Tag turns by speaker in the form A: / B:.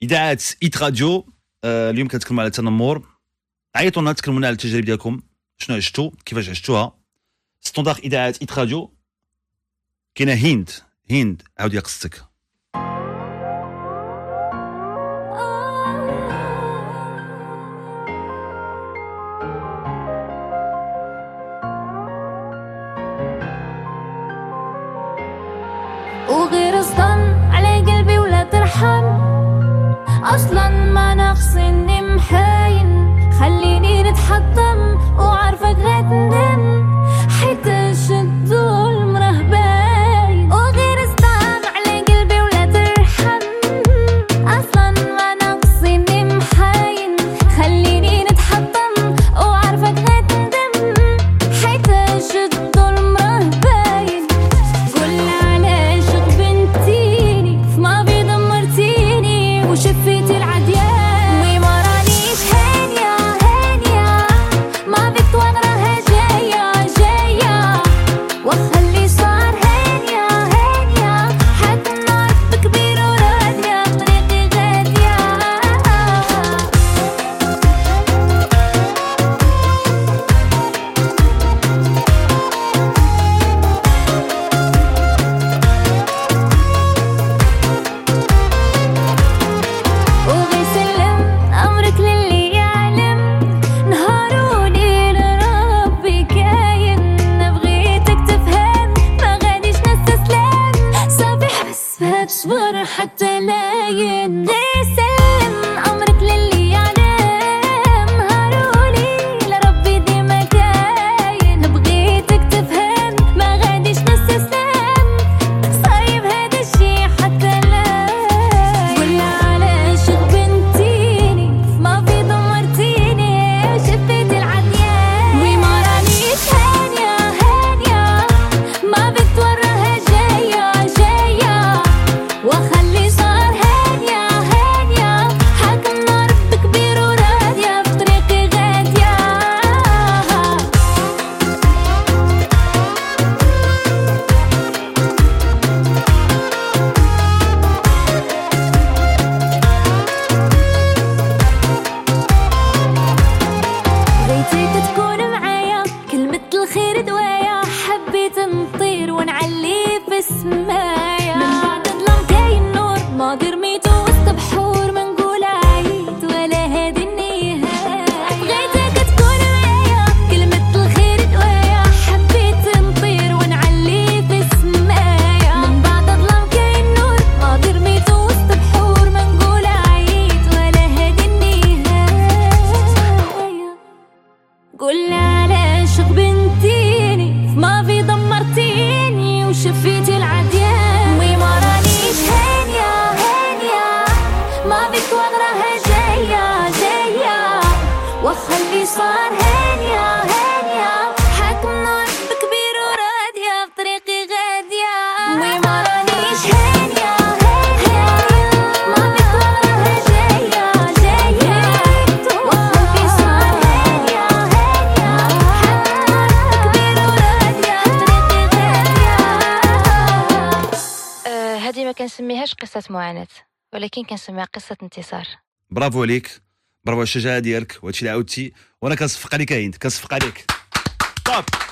A: اذاعه ايت راديو. اليوم كنتكلموا على التنمر. عيطوا لنا تكلمونا على التجارب ديالكم، شنو عشتوا، كيفاش عشتوها. ستوندار اذاعه ايت راديو. كاينه هند عاودي قصتك.
B: وغير الظن على قلبي ولا ترحم، اصلا ما ناقص اني محاين، خليني نتحطم وعارفك غتندم، حيت شد الظلم باين. وغير الظن على قلبي ولا ترحم، اصلا ما ناقص اني محاين، خليني نتحطم وعارفك غتندم، حيت شد الظلم باين. قول علاش غبنتيني فما في دمرتيني وشفيتي العديان، وي ما رانيش هانية ما بك وانا راها جاية وخلي صار هانية حتى النار بكبير ورادية طريقي غادية. وغي سلم أمرك للي يعلم، نهار وليل ربي كاين، بغيتك تفهم ما غاديش نستسلم، صافي حبس فهاد الصبر حتى لاين. غير سلم أمرك للي يعلم، نهار وليل ربي ديما كاين، بغيتك تفهم ما غاديش نستسلم، صايب هذا الشي حتى لاين. ولا علاش غبنتيني ما في دمرتيني وشفيتي العديان، وي ما رانيش هانية ما بك وراها جاية وخلي صار هانية حاكم نار بكبير ورادية في طريقي غادية. بغيتك تكون معايا كلمة الخير دوايا، حبيت نطير ونعلي في السمايا، من بعد ظلام كاين نور ماضي رميتو وسط بحور، ما نقول عيد ولا هادي النهاية. بغيتك تكون معايا كلمة الخير دوايا، حبيت نطير ونعلي في السمايا، من بعد ظلام كاين نور ماضي رميتو وسط بحور، ما نقول عيد ولا هادي النهاية. قول علاش غبنتيني فما في دمرتيني وشفيتي العديان، وي ما رانيش هانية ما بك وانا راها جاية وخلي صار هانية حاكم نار بكبير ورادية في طريقي غادية. وي ما رانيش هانية ما بك وانا راها جاية وخلي صار هانية حاكم نار بكبير ورادية في طريقي غادية.
C: هذه ما كنسميهاش قصة معاناة، ولكن كنسميها قصة انتصار.
A: برافو عليك، برافو على الشجاعه ديالك وهادشي اللي عاودتي، وانا كنصفق عليك هند، كنصفق عليك. طاب.